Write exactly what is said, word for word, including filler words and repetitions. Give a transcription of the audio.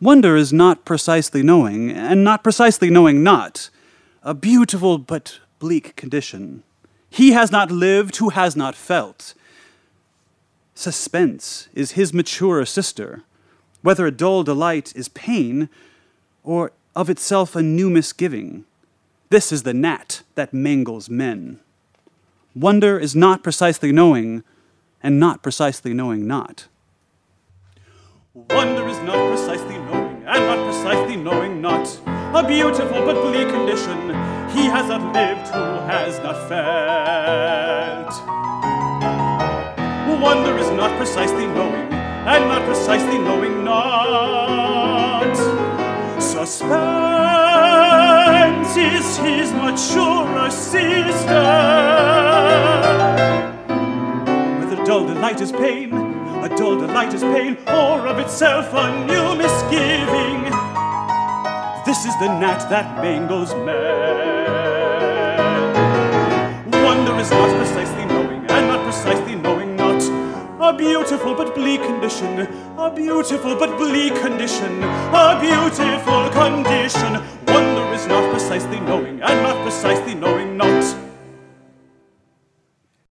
Wonder is not precisely knowing, and not precisely knowing not, a beautiful but bleak condition. He has not lived who has not felt. Suspense is his maturer sister, whether a dull delight is pain, or of itself a new misgiving. This is the gnat that mangles men. Wonder is not precisely knowing, and not precisely knowing not. Wonder is not precisely knowing, and not precisely knowing not, a beautiful but bleak condition. He has not lived who has not felt. Wonder is not precisely knowing, and not precisely knowing not. Suspense is his maturer sister. Whether dull delight is pain, a dull delight is pain, or of itself a new misgiving. This is the gnat that mangles men. Wonder is not precisely knowing, and not precisely knowing not, a beautiful but bleak condition, a beautiful but bleak condition, a beautiful condition.